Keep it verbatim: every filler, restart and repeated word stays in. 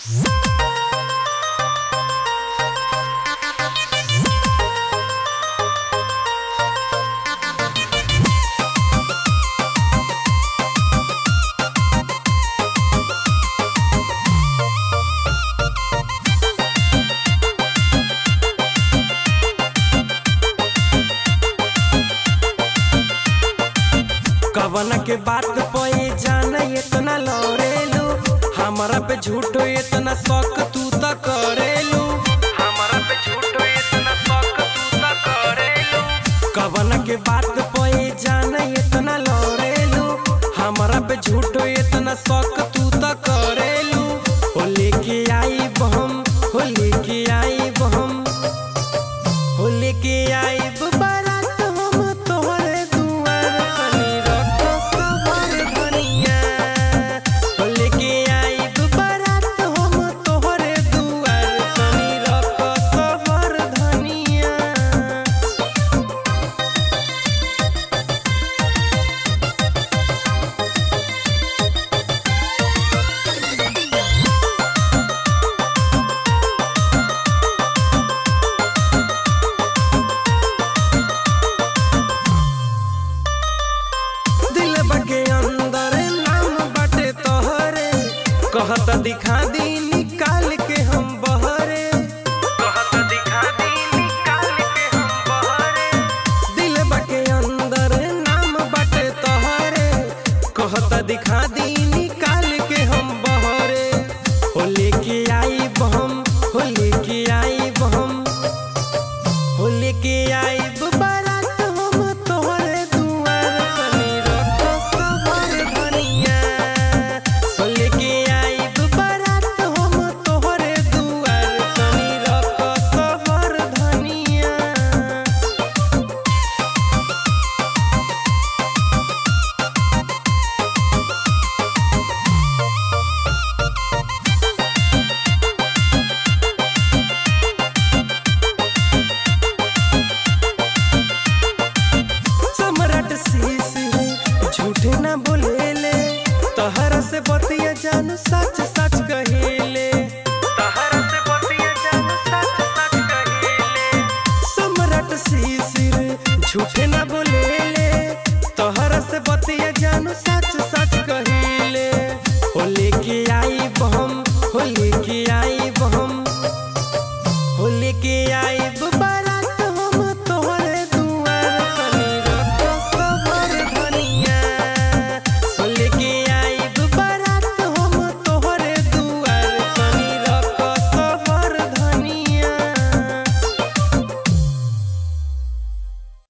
कवना के बात पे जान इतना लड़ेलू, हमारा पे झूठो इतना शक तू त करेलू, हमारा पे झूठो इतना शक तू त करेलू। कवना के बात पे जान इतना लड़ेलू, हमारा पे झूठो इतना शक तू त करेलू। हो लेके आई बहम, हो लेके आई बहम, हो लेके आई बारात हम तोहरे दुआर तनी रख सबर धनिया। हो लेके आई बारात हम तोहरे दुआर तनी रख सबर धनिया। के अंदर नाम बाटे तोहरे, कहता दिखा दी निकाल के हम बहरे, कहता दिखा दी निकाल के हम बहरे। दिल के अंदर नाम बाटे तोहरे, कहता दिखा दी निकाल के हम बहरे। हो लेके आई बहम, हो लेके आई बहम, हो लेके आई बारात हम तोहरे दुआर तनी रख सबर धनिया। हो लेके आई बारात हम तोहरे दुआर तनी रख सबर धनिया। सम्राट शीश झूठे ना बोलेले, तहरा से बतिया जानू सच सच कहेले, तहरा से बतिया जानू सच सच कहेले। सम्राट शीश झूठे ना बोलेले, तहरा से बतिया जानू सच सच कहेले। हो लेके आई